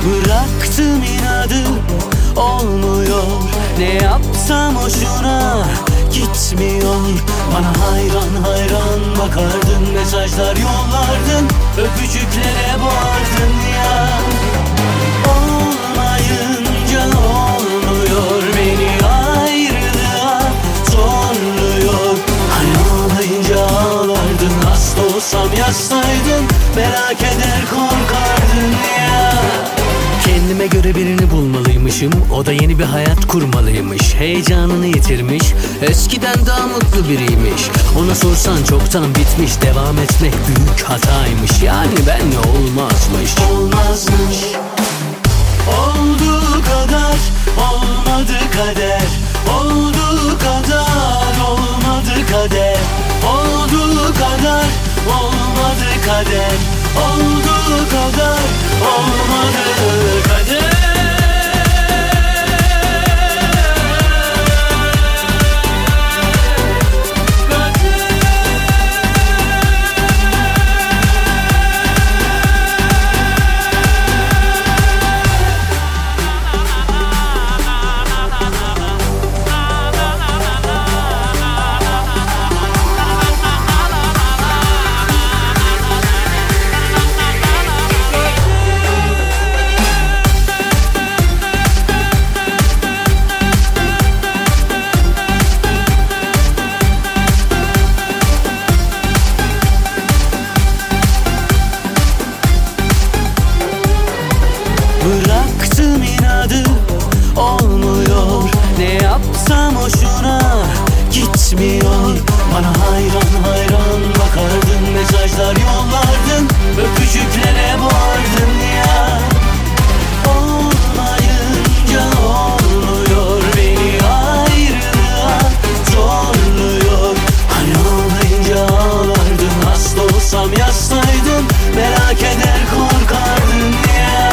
Bıraktım inadı, olmuyor. Ne yapsam hoşuna gitmiyor. Bana hayran hayran bakardın, mesajlar yollardın, öpücüklere boğardın ya. Olmayınca olmuyor, beni ayrılığa zorluyor. Hani ağlayınca ağlardın, hasta olsam yazsaydın, merak eder korkardın ya. Kendime göre birini bulmalıymışım, o da yeni bir hayat kurmalıymış. Heyecanını yitirmiş, eskiden daha mutlu biriymiş. Ona sorsan çoktan bitmiş, devam etmek büyük hataymış. Yani benle olmazmış. Olmazmış. Olduğu kadar olmadı kader. Olduğu kadar olmadı kader. Olduğu kadar olmadı kader. Olduğu kadar olmadı kader. Bıraktım inadı, olmuyor. Ne yapsam hoşuna gitmiyor. Bana hayran hayran bakardın, mesajlar yollardın, öpücüklere boğardın ya. Olmayınca olmuyor, beni ayrılığa zorluyor. Hani ağlayınca ağlardın, hasta olsam yazsaydın, merak eder korkardın ya.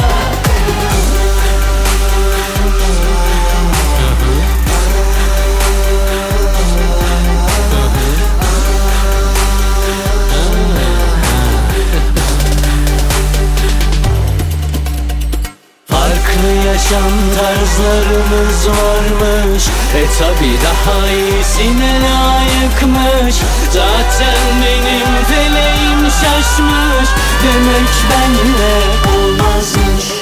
Yaşam tarzlarımız varmış, tabi daha iyisine layıkmış. Zaten benim feleğim şaşmış, demek benle olmazmış.